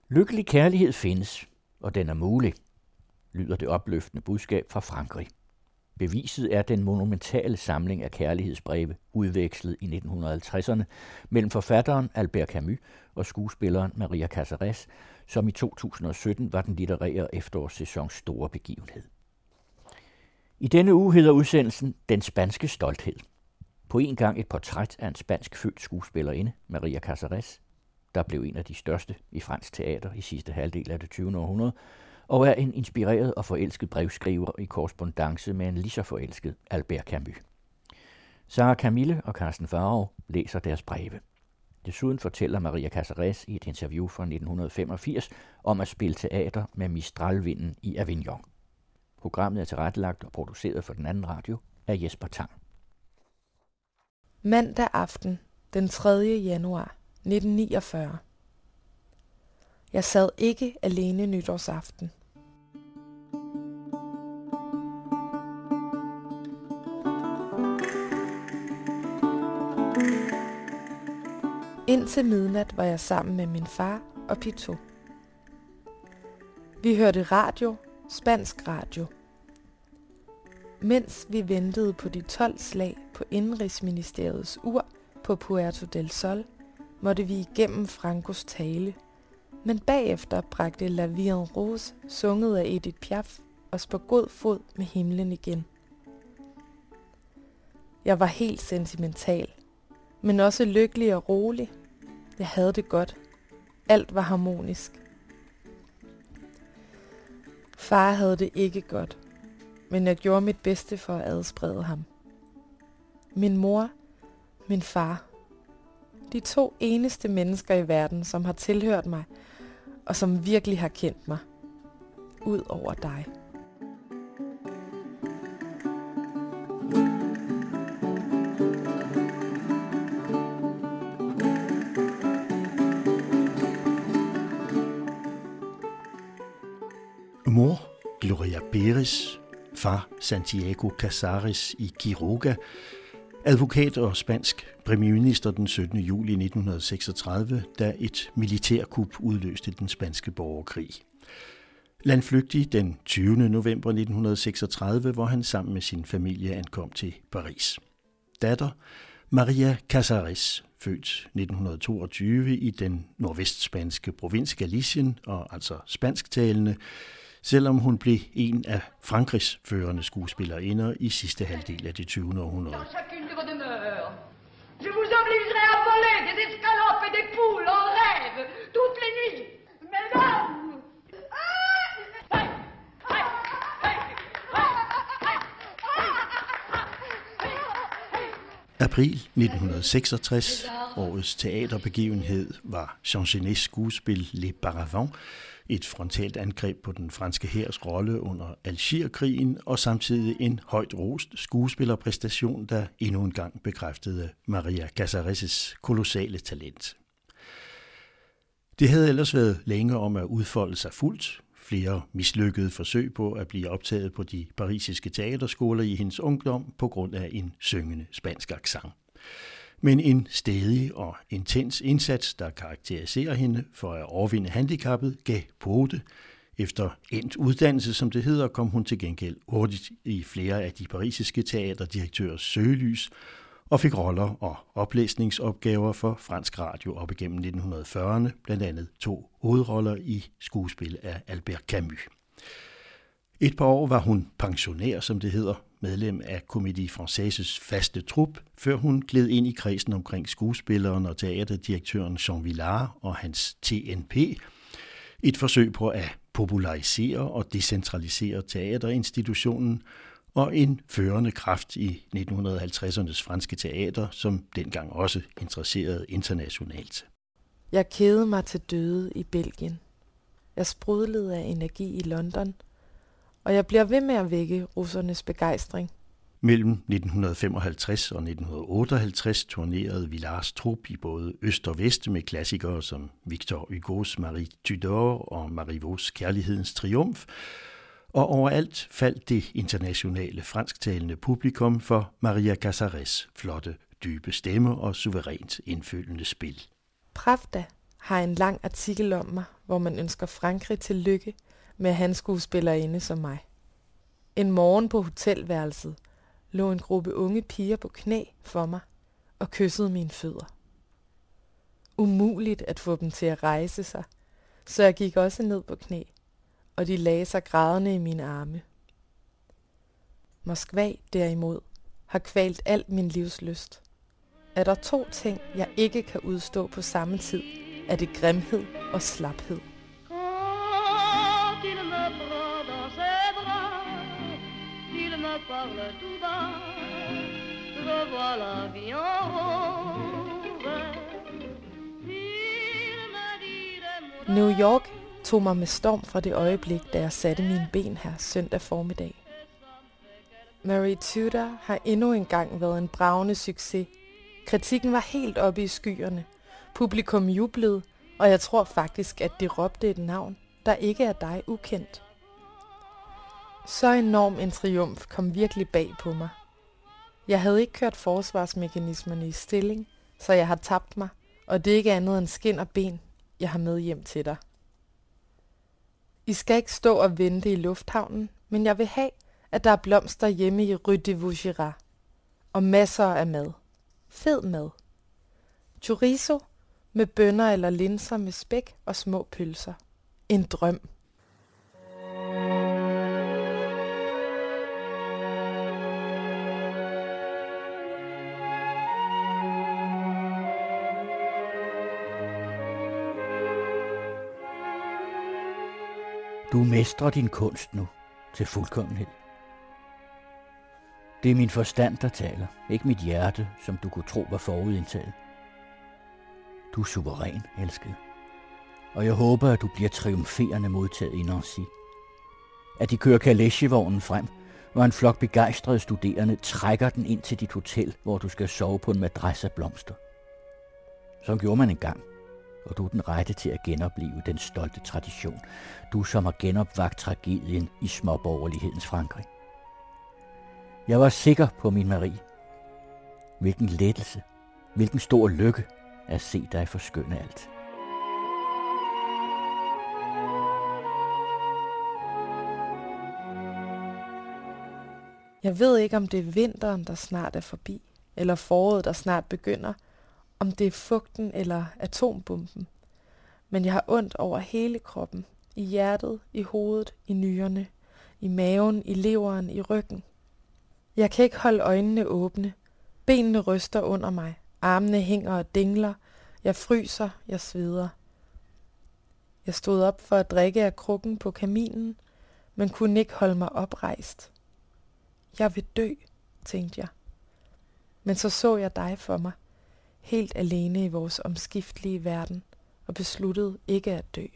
Lykkelig kærlighed findes, og den er mulig, lyder det opløftende budskab fra Frankrig. Beviset er den monumentale samling af kærlighedsbreve, udvekslet i 1950'erne mellem forfatteren Albert Camus og skuespilleren Maria Casares, som i 2017 var den litterære efterårssæsons store begivenhed. I denne uge hedder udsendelsen Den spanske stolthed. På en gang et portræt af en spansk født skuespillerinde, Maria Casares, der blev en af de største i fransk teater i sidste halvdel af det 20. århundrede, og er en inspireret og forelsket brevskriver i korrespondance med en lige så forelsket Albert Camus. Sarah Camille og Carsten Farov læser deres breve. Desuden fortæller Maria Casares i et interview fra 1985 om at spille teater med Mistralvinden i Avignon. Programmet er tilrettelagt og produceret for Den Anden Radio af Jesper Tang. Mandag aften, den 3. januar 1949. Jeg sad ikke alene nytårsaften. Indtil midnat var jeg sammen med min far og Pito. Vi hørte radio, spansk radio. Mens vi ventede på de 12 slag på Indenrigsministeriets ur på Puerto del Sol, måtte vi igennem Francos tale, men bagefter bragte La Vie en Rose, sunget af Edith Piaf, os på god fod med himlen igen. Jeg var helt sentimental, men også lykkelig og rolig. Jeg havde det godt. Alt var harmonisk. Far havde det ikke godt, men jeg gjorde mit bedste for at adsprede ham. Min mor, min far. De 2 eneste mennesker i verden, som har tilhørt mig, og som virkelig har kendt mig. Ud over dig. Mor Gloria Pérez, far Santiago Casares i Quiroga, advokat og spansk premierminister den 17. juli 1936, da et militærkup udløste den spanske borgerkrig. Landflygtig den 20. november 1936, hvor han sammen med sin familie ankom til Paris. Datter Maria Casares, født 1922 i den nordvestspanske provins Galicien, og altså spansktalende, selvom hun blev en af Frankrigs førende skuespillerinder i sidste halvdel af det 20. århundrede. Je vous obligerai à voler des escalopes et des poules en rêve toutes les nuits. Mesdames! April 1966, årets teaterbegivenhed, var Jean Genets skuespil Les Paravents, et frontalt angreb på den franske hærs rolle under Algierkrigen, og samtidig en højt rost skuespillerpræstation, der endnu en gang bekræftede Maria Casares' kolossale talent. Det havde ellers været længe om at udfolde sig fuldt. Flere mislykkede forsøg på at blive optaget på de parisiske teaterskoler i hendes ungdom på grund af en syngende spansk accent. Men en stædig og intens indsats, der karakteriserer hende for at overvinde handicappet, gav pote. Efter endt uddannelse, som det hedder, kom hun til gengæld hurtigt i flere af de parisiske teaterdirektørers søgelys og fik roller og oplæsningsopgaver for fransk radio op igennem 1940'erne, blandt andet 2 hovedroller i skuespil af Albert Camus. Et par år var hun pensionær, som det hedder, medlem af Comédie Françaises faste trup, før hun gled ind i kredsen omkring skuespilleren og teaterdirektøren Jean Vilar og hans TNP. Et forsøg på at popularisere og decentralisere teaterinstitutionen, og en førende kraft i 1950'ernes franske teater, som dengang også interesserede internationalt. Jeg kædede mig til døde i Belgien. Jeg sprudlede af energi i London, og jeg bliver ved med at vække russernes begejstring. Mellem 1955 og 1958 turnerede Villars trup i både øst og vest med klassikere som Victor Hugos Marie Tudor og Marivaux Kærlighedens Triumf, og overalt faldt det internationale fransktalende publikum for Maria Casares' flotte, dybe stemme og suverænt indfølgende spil. Pravda har en lang artikel om mig, hvor man ønsker Frankrig til lykke med at have en skuespillerinde som mig. En morgen på hotelværelset lå en gruppe unge piger på knæ for mig og kyssede mine fødder. Umuligt at få dem til at rejse sig, så jeg gik også ned på knæ, og de lagde sig grædende i mine arme. Moskva, derimod, har kvalt alt min livslyst. Er der 2 ting, jeg ikke kan udstå på samme tid, er det grimhed og slaphed. New York tog mig med storm fra det øjeblik, da jeg satte mine ben her søndag formiddag. Mary Tudor har endnu engang været en bragende succes. Kritikken var helt oppe i skyerne. Publikum jublede, og jeg tror faktisk, at de råbte et navn, der ikke er dig ukendt. Så enorm en triumf kom virkelig bag på mig. Jeg havde ikke kørt forsvarsmekanismerne i stilling, så jeg har tabt mig, og det er ikke andet end skin og ben, jeg har med hjem til dig. I skal ikke stå og vente i lufthavnen, men jeg vil have, at der er blomster hjemme i Rue de Vaugirard. Og masser af mad. Fed mad. Chorizo med bønner eller linser med spæk og små pølser. En drøm. Du mestrer din kunst nu til fuldkommenhed. Det er min forstand, der taler, ikke mit hjerte, som du kunne tro var forudindtaget. Du er suveræn, elskede. Og jeg håber, at du bliver triumferende modtaget i Nancy. At de kører kalesjevognen frem, og en flok begejstrede studerende trækker den ind til dit hotel, hvor du skal sove på en madras af blomster. Som gjorde man engang, og du er den rette til at genopleve den stolte tradition, du som har genopvagt tragedien i småborgerlighedens Frankrig. Jeg var sikker på min Marie. Hvilken lettelse, hvilken stor lykke at se dig forskønne alt. Jeg ved ikke, om det er vinteren, der snart er forbi, eller foråret, der snart begynder, om det er fugten eller atombomben. Men jeg har ondt over hele kroppen, i hjertet, i hovedet, i nyrerne, i maven, i leveren, i ryggen. Jeg kan ikke holde øjnene åbne. Benene ryster under mig. Armene hænger og dingler. Jeg fryser. Jeg sveder. Jeg stod op for at drikke af krukken på kaminen, men kunne ikke holde mig oprejst. Jeg vil dø, tænkte jeg. Men så jeg dig for mig, helt alene i vores omskiftelige verden, og besluttede ikke at dø.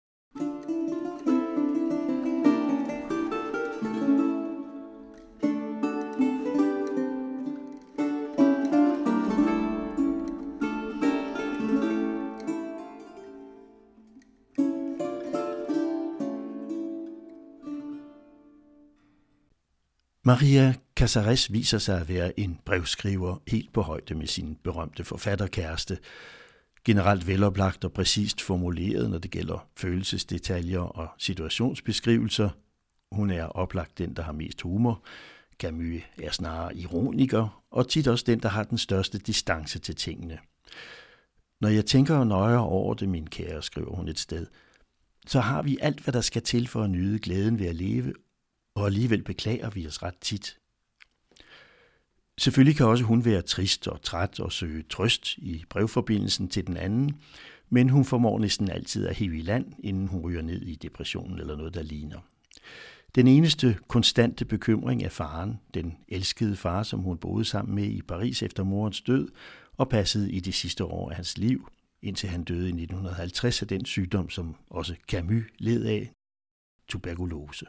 Maria Casares viser sig at være en brevskriver helt på højde med sin berømte forfatterkæreste, generelt veloplagt og præcist formuleret, når det gælder følelsesdetaljer og situationsbeskrivelser. Hun er oplagt den, der har mest humor. Camus er snarere ironiker, og tit også den, der har den største distance til tingene. Når jeg tænker nøjere over det, min kære, skriver hun et sted, så har vi alt, hvad der skal til for at nyde glæden ved at leve, og alligevel beklager vi os ret tit. Selvfølgelig kan også hun være trist og træt og søge trøst i brevforbindelsen til den anden, men hun formår næsten altid at hive i land, inden hun ryger ned i depressionen eller noget, der ligner. Den eneste konstante bekymring er faren, den elskede far, som hun boede sammen med i Paris efter morens død og passede i de sidste år af hans liv, indtil han døde i 1950 af den sygdom, som også Camus led af, tuberkulose.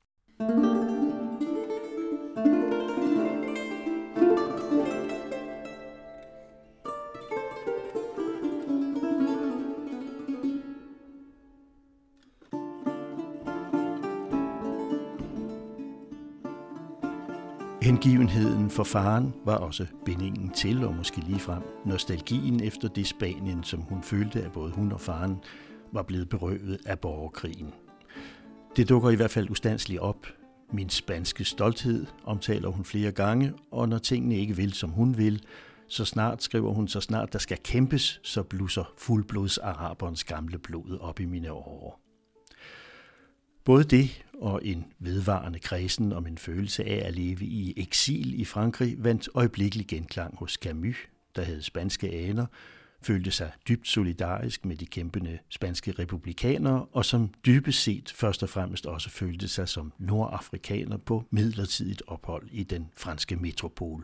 Hengivenheden for faren var også bindingen til, og måske ligefrem nostalgien efter det Spanien, som hun følte, at både hun og faren var blevet berøvet af borgerkrigen. Det dukker i hvert fald ustandsligt op. Min spanske stolthed omtaler hun flere gange, og når tingene ikke vil, som hun vil, så snart der skal kæmpes, så blusser fuldblods-araberens gamle blod op i mine årer. Både det og en vedvarende kredsen om en følelse af at leve i eksil i Frankrig vandt øjeblikkelig genklang hos Camus, der havde spanske aner, følte sig dybt solidarisk med de kæmpende spanske republikanere, og som dybest set først og fremmest også følte sig som nordafrikaner på midlertidigt ophold i den franske metropol.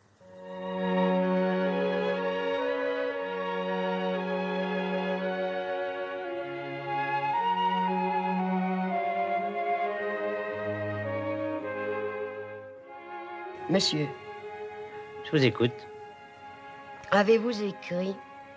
Monsieur. Je vous écoute. Avez-vous écrit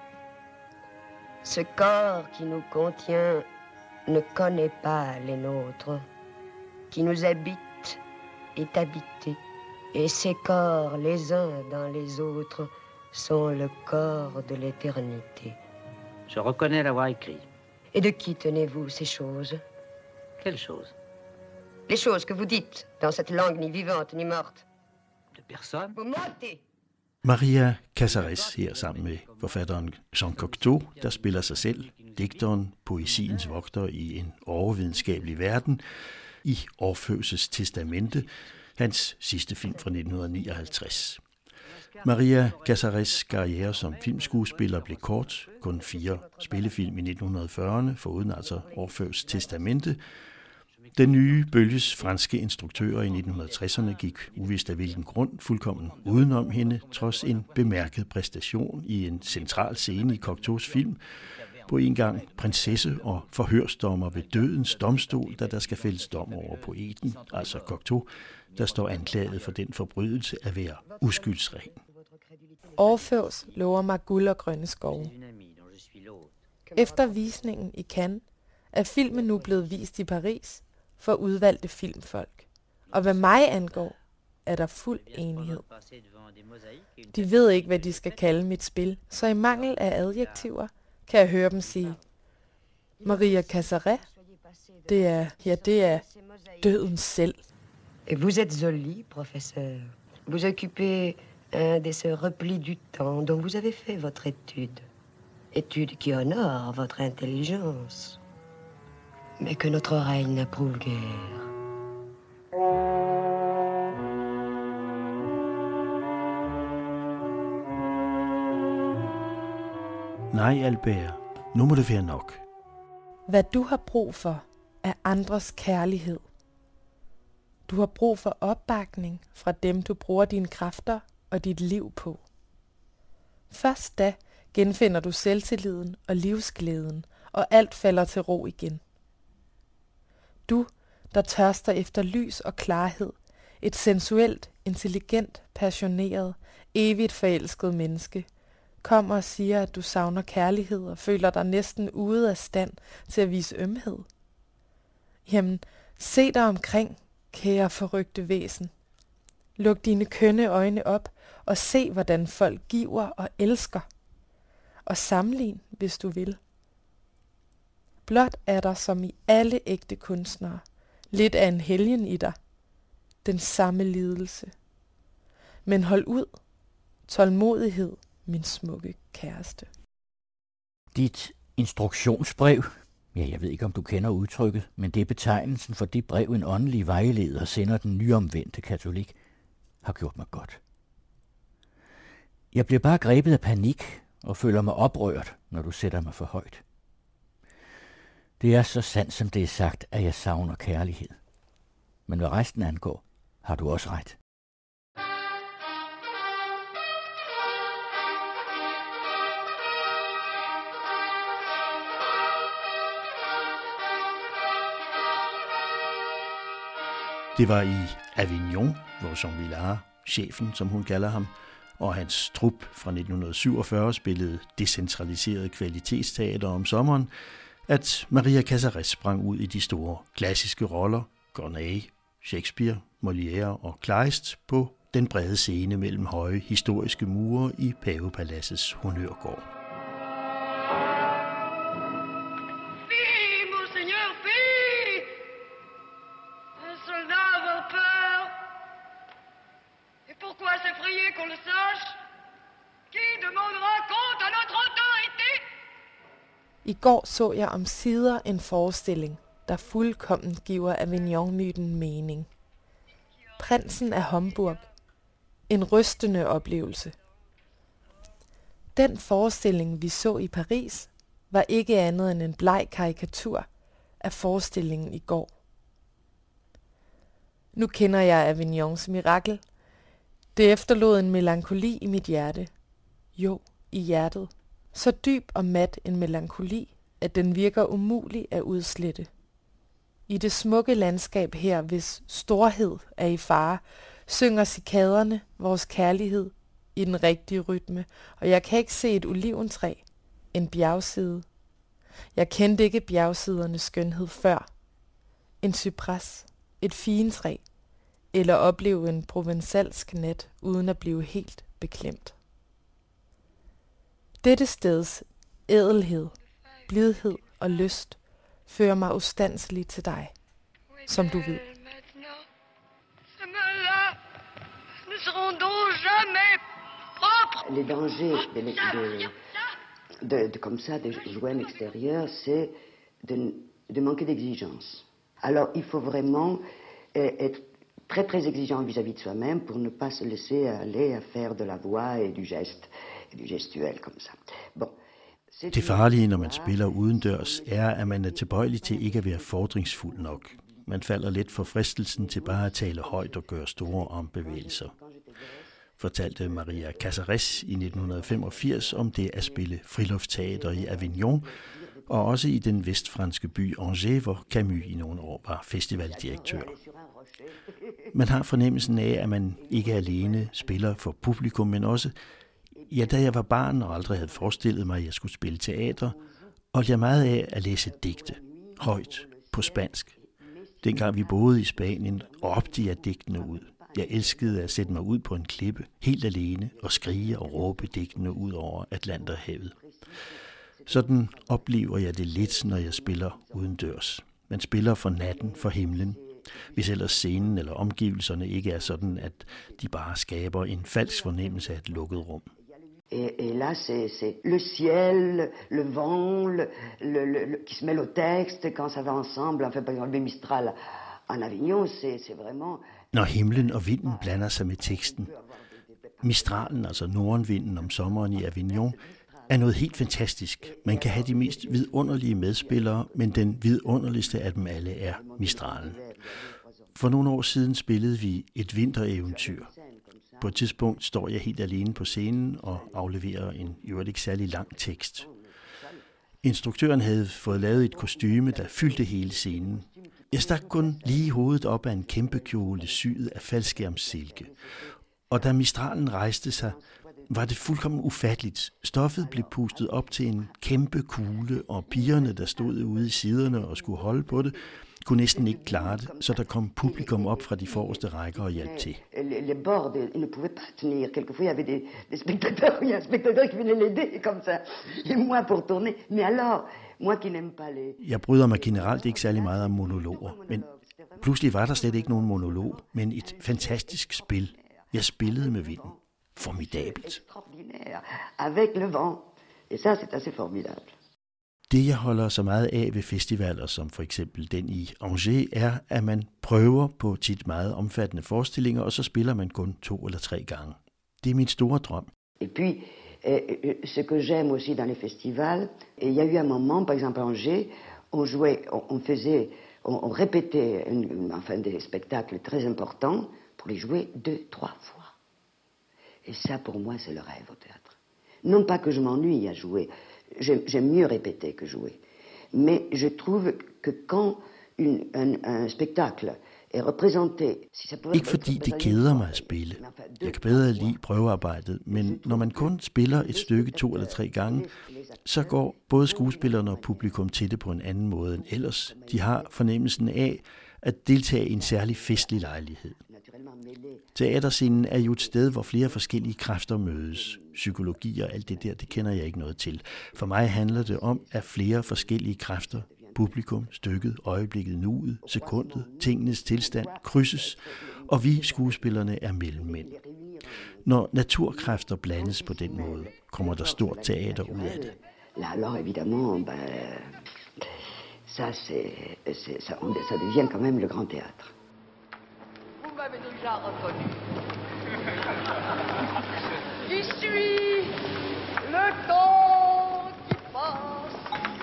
« Ce corps qui nous contient ne connaît pas les nôtres, qui nous habite est habité, et ces corps, les uns dans les autres, sont le corps de l'éternité. » Je reconnais l'avoir écrit. Et de qui tenez-vous ces choses? Quelles choses? Les choses que vous dites dans cette langue ni vivante ni morte. De personne. Vous mentez! Maria Casares her sammen med forfatteren Jean Cocteau, der spiller sig selv, digteren, poesiens vogter i en overvidenskabelig verden, i Orfeus' Testamente, hans sidste film fra 1959. Maria Casares' karriere som filmskuespiller blev kort, kun 4 spillefilm i 1940'erne, foruden altså Orfeus' Testamente. Den nye bølges franske instruktører i 1960'erne gik uvist af hvilken grund fuldkommen udenom hende, trods en bemærket præstation i en central scene i Cocteaus film, på en gang prinsesse og forhørsdommer ved dødens domstol, da der skal fældes dom over poeten, altså Cocteau, der står anklaget for den forbrydelse at være uskyldsren. Orfeus lover mig guld og grønne skove. Efter visningen i Cannes er filmen nu blevet vist i Paris for udvalgte filmfolk. Og hvad mig angår, er der fuld enighed. De ved ikke, hvad de skal kalde mit spil, så i mangel af adjektiver kan jeg høre dem sige: Maria Casares, det er døden selv. Vous êtes joli, professeur. Vous occupez un de ces replis du temps dont vous avez fait votre étude. Étude qui honore votre intelligence, mais que notre oreille n'approuve guère. Nej, Albert, nu må det være nok. Hvad du har brug for, er andres kærlighed. Du har brug for opbakning fra dem, du bruger dine kræfter og dit liv på. Først da genfinder du selvtilliden og livsglæden, og alt falder til ro igen. Du, der tørster efter lys og klarhed, et sensuelt, intelligent, passioneret, evigt forelsket menneske, kommer og siger, at du savner kærlighed og føler dig næsten ude af stand til at vise ømhed. Jamen, se dig omkring, kære forrygte væsen. Luk dine kønne øjne op og se, hvordan folk giver og elsker. Og sammenlign, hvis du vil. Blot er der, som i alle ægte kunstnere, lidt af en helgen i dig. Den samme lidelse. Men hold ud. Tålmodighed, min smukke kæreste. Dit instruktionsbrev, ja, jeg ved ikke, om du kender udtrykket, men det er betegnelsen for det brev, en åndelig vejleder sender den nyomvendte katolik, har gjort mig godt. Jeg bliver bare grebet af panik og føler mig oprørt, når du sætter mig for højt. Det er så sandt, som det er sagt, at jeg savner kærlighed. Men hvad resten angår, har du også ret. Det var i Avignon, hvor Jean Vilar, chefen, som hun kalder ham, og hans trup fra 1947 spillede decentraliseret kvalitetsteater om sommeren, at Maria Casares sprang ud i de store klassiske roller, Corneille, Shakespeare, Molière og Kleist, på den brede scene mellem høje historiske mure i Pavepaladsets honnørgård. I går så jeg omsider en forestilling, der fuldkommen giver Avignon-myten mening. Prinsen af Homburg. En rystende oplevelse. Den forestilling, vi så i Paris, var ikke andet end en bleg karikatur af forestillingen i går. Nu kender jeg Avignons mirakel. Det efterlod en melankoli i mit hjerte. Jo, i hjertet. Så dyb og mat en melankoli, at den virker umulig at udslette. I det smukke landskab her, hvis storhed er i fare, synger cikaderne vores kærlighed i den rigtige rytme, og jeg kan ikke se et oliventræ, en bjergside. Jeg kendte ikke bjergsidernes skønhed før. En cypres, et figentræ, eller opleve en provensalsk nat, uden at blive helt beklemt. Dette steds ædelhed, blidhed og lyst fører mig ustandselig til dig, som du ved. Les dangers comme ça, de jouer en extérieur, c'est de manquer d'exigence. Alors, il faut vraiment être très très exigeant vis-à-vis de soi-même pour ne pas se laisser aller à faire de la voix et du geste, et du gestuel comme ça. Bon. Det farlige, når man spiller udendørs, er, at man er tilbøjelig til ikke at være fordringsfuld nok. Man falder let for fristelsen til bare at tale højt og gøre store armbevægelser. Fortalte Maria Casares i 1985 om det at spille friluftsteater i Avignon, og også i den vestfranske by Angers, hvor Camus i nogle år var festivaldirektør. Man har fornemmelsen af, at man ikke alene spiller for publikum, men også, ja, da jeg var barn og aldrig havde forestillet mig, at jeg skulle spille teater, holdt jeg meget af at læse digte, højt, på spansk. Dengang vi boede i Spanien, råbte jeg digtene ud. Jeg elskede at sætte mig ud på en klippe, helt alene, og skrige og råbe digtene ud over Atlanterhavet. Sådan oplever jeg det lidt, når jeg spiller udendørs. Man spiller for natten, for himlen. Hvis ellers scenen eller omgivelserne ikke er sådan, at de bare skaber en falsk fornemmelse af et lukket rum. Et là, c'est le ciel, le vent, qui se mêle au texte, quand ça va ensemble. Enfin, par exemple, Mistral en Avignon, c'est vraiment... Når himlen og vinden blander sig med teksten. Mistralen, altså nordenvinden om sommeren i Avignon, er noget helt fantastisk. Man kan have de mest vidunderlige medspillere, men den vidunderligste af dem alle er Mistralen. For nogle år siden spillede vi et vintereventyr. På et tidspunkt står jeg helt alene på scenen og afleverer en i øvrigt ikke særlig lang tekst. Instruktøren havde fået lavet et kostume, der fyldte hele scenen. Jeg stak kun lige hovedet op af en kæmpe kjole syet af faldskærmssilke. Og da Mistralen rejste sig, var det fuldkommen ufatteligt. Stoffet blev pustet op til en kæmpe kugle, og pigerne, der stod ude i siderne og skulle holde på det, kunne næsten ikke klare det, så der kom publikum op fra de forreste rækker og hjalp til. Les bords, ils ne pouvaient pas tenir. Quelquefois, il y avait des spectateurs, il y a un spectateur qui venait l'aider, comme ça. Et moi pour tourner. Mais alors, moi qui n'aime pas les... Jeg bryder mig generelt ikke særlig meget om monologer, men pludselig var der slet ikke nogen monolog, men et fantastisk spil. Jeg spillede med vinden. Formidabelt. Avec le vent. Et ça, c'est assez formidable. Det, jeg holder så meget af ved festivaler, som for eksempel den i Angers, er, at man prøver på tit meget omfattende forestillinger, og så spiller man kun 2 eller 3 gange. Det er min store drøm. Et puis, ce que j'aime aussi dans les festivals, il y a eu un moment, par exemple à Angers, on jouait, on répétait des spectacles très importants pour les jouer 2-3 fois. Et ça, pour moi, c'est le rêve au théâtre. Non pas que je m'ennuie à jouer. J'aime mieux répéter que jouer. Mais je trouve que quand un spectacle est représenté... Ikke fordi det keder mig at spille. Jeg kan bedre lide prøvearbejdet, men når man kun spiller et stykke 2 eller 3 gange, så går både skuespillerne og publikum til det på en anden måde end ellers. De har fornemmelsen af at deltage i en særlig festlig lejlighed. Teaterscenen er jo et sted, hvor flere forskellige kræfter mødes. Psykologi og alt det der, det kender jeg ikke noget til. For mig handler det om, at flere forskellige kræfter, publikum, stykket, øjeblikket, nuet, sekundet, tingenes tilstand, krydses, og vi skuespillerne er mellemmænd. Når naturkræfter blandes på den måde, kommer der stort teater ud af det. Là, alors évidemment, ça devient quand même le grand théâtre. Vous m'avez déjà reconnu. Qui suis le temps qui passe.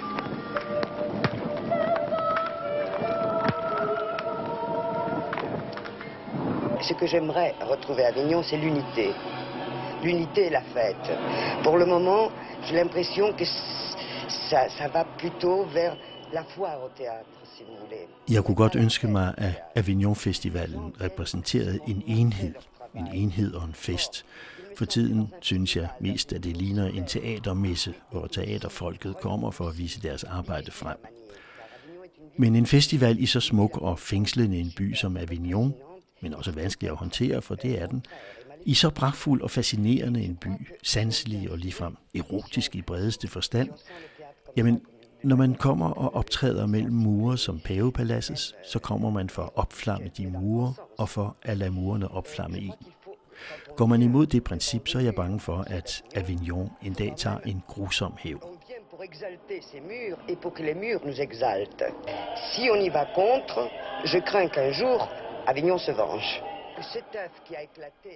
Ce que j'aimerais retrouver à Avignon, c'est l'unité. L'unité et la fête. Pour le moment, j'ai l'impression que ça va plutôt vers la foire au théâtre, si vous voulez. Jeg kunne godt ønske mig, at Avignon Festivalen repræsenterede en enhed og en fest. For tiden synes jeg mest, at det ligner en teatermesse, hvor teaterfolket kommer for at vise deres arbejde frem. Men en festival i så smuk og fængslende en by som Avignon, men også vanskelig at håndtere, for det er den, i så pragtfuld og fascinerende en by, sanselig og ligefrem erotisk i bredeste forstand, jamen, når man kommer og optræder mellem mure som Pavepaladsets, så kommer man for at opflamme de mure og for at lade murene opflamme i. Går man imod det princip, så er jeg bange for, at Avignon en dag tager en grusom hævn. Pour exalter ces murs et pour que les murs nous exaltent. Si on y va contre, je crains qu'un jour, Avignon se venge. Cet œuf qui a éclaté.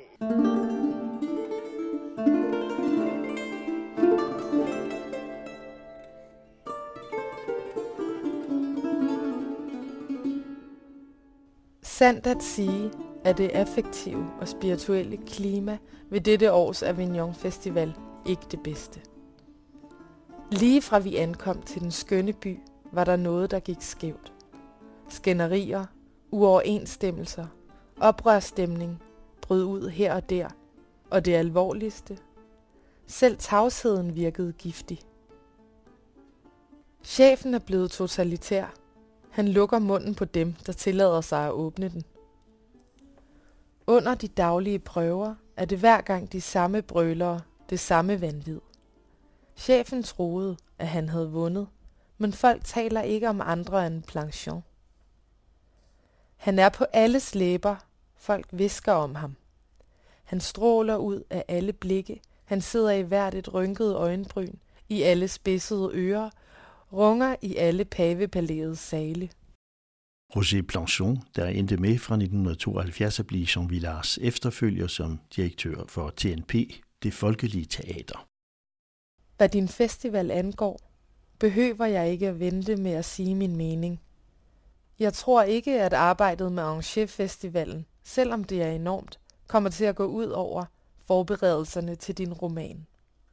Sandt at sige, at det affektive og spirituelle klima ved dette års Avignon Festival ikke det bedste. Lige fra vi ankom til den skønne by, var der noget, der gik skævt. Skænderier, uoverensstemmelser, oprørsstemning brød ud her og der, og det alvorligste, selv tavsheden virkede giftig. Chefen er blevet totalitær. Han lukker munden på dem, der tillader sig at åbne den. Under de daglige prøver er det hver gang de samme brølere, det samme vanvid. Chefen troede, at han havde vundet, men folk taler ikke om andre end Planchon. Han er på alles læber, folk hvisker om ham. Han stråler ud af alle blikke, han sidder i hvert et rynket øjenbryn, i alle spidsede ører, runger i alle pavepalæets sale. Roger Planchon, der endte med fra 1972 at blive Jean Villards efterfølger som direktør for TNP, det folkelige teater. Hvad din festival angår, behøver jeg ikke at vente med at sige min mening. Jeg tror ikke, at arbejdet med Angers-festivalen, selvom det er enormt, kommer til at gå ud over forberedelserne til din roman.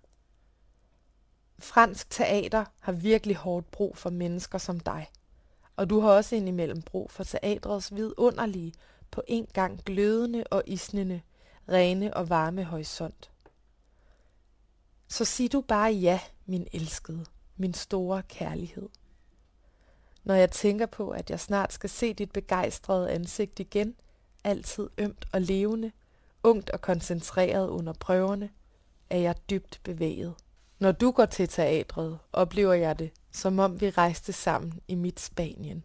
Fransk teater har virkelig hårdt brug for mennesker som dig, og du har også indimellem brug for teatrets vidunderlige, på en gang glødende og isnende, rene og varme horisont. Så sig du bare ja, min elskede, min store kærlighed. Når jeg tænker på, at jeg snart skal se dit begejstrede ansigt igen, altid ømt og levende, ungt og koncentreret under prøverne, er jeg dybt bevæget. Når du går til teatret, oplever jeg det, som om vi rejste sammen i mit Spanien.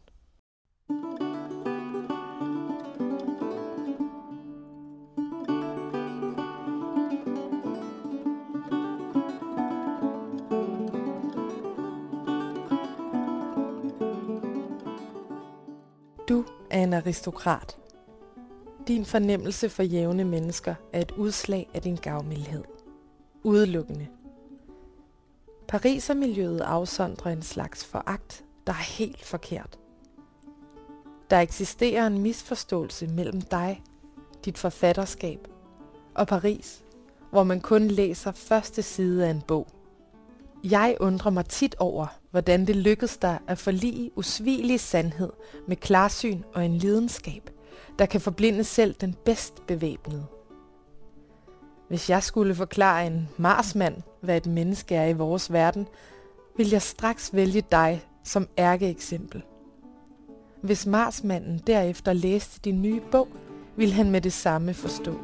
Du er en aristokrat. Din fornemmelse for jævne mennesker er et udslag af din gavmildhed. Udelukkende. Parisermiljøet afsondrer en slags foragt, der er helt forkert. Der eksisterer en misforståelse mellem dig, dit forfatterskab og Paris, hvor man kun læser første side af en bog. Jeg undrer mig tit over, hvordan det lykkedes dig at forlige usvigelig sandhed med klarsyn og en lidenskab, der kan forblinde selv den bedst bevæbnede. Hvis jeg skulle forklare en marsmand, hvad et menneske er i vores verden, vil jeg straks vælge dig som ærkeeksempel. Hvis marsmanden derefter læste din nye bog, ville han med det samme forstå.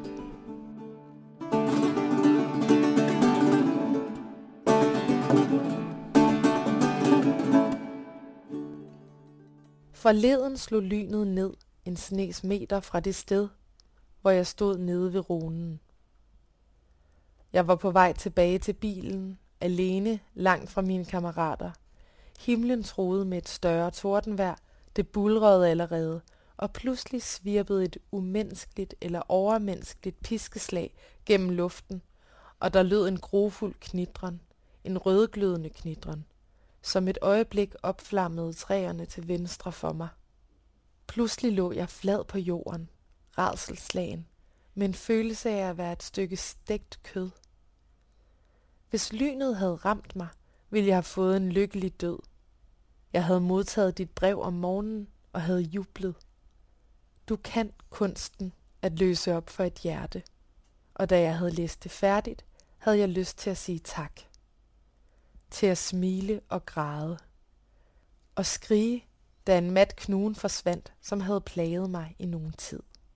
Forleden slog lynet ned en snes meter fra det sted, hvor jeg stod nede ved Rhonen. Jeg var på vej tilbage til bilen, alene, langt fra mine kammerater. Himlen troede med et større tordenvejr, det bulrede allerede, og pludselig svirpede et umenneskeligt eller overmenneskeligt piskeslag gennem luften, og der lød en grofuld knitren, en rødglødende knitren. Som et øjeblik opflammede træerne til venstre for mig. Pludselig lå jeg flad på jorden, rædselsslagen, med en følelse af at være et stykke stegt kød. Hvis lynet havde ramt mig, ville jeg have fået en lykkelig død. Jeg havde modtaget dit brev om morgenen og havde jublet. Du kan kunsten at løse op for et hjerte, og da jeg havde læst det færdigt, havde jeg lyst til at sige tak. Til at smile og græde. Og skrige, da en mat knugen forsvandt, som havde plaget mig i nogen tid.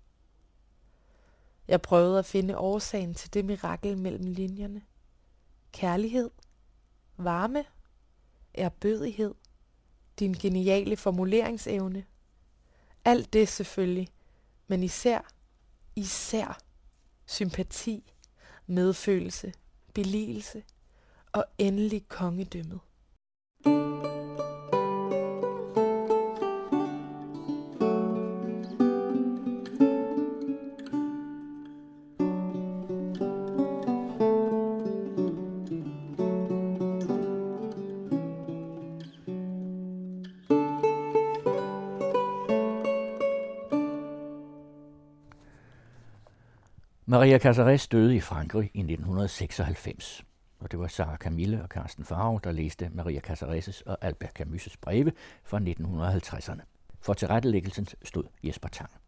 Jeg prøvede at finde årsagen til det mirakel mellem linjerne. Kærlighed, varme, ærbødighed, din geniale formuleringsevne. Alt det selvfølgelig, men især sympati, medfølelse, billigelse og endelig kongedømmet. Maria Cazares døde i Frankrig i 1996, og det var Sara Camille og Carsten Faro, der læste Maria Cazares' og Albert Camus' breve fra 1950'erne. For tilrettelæggelsen stod Jesper Tang.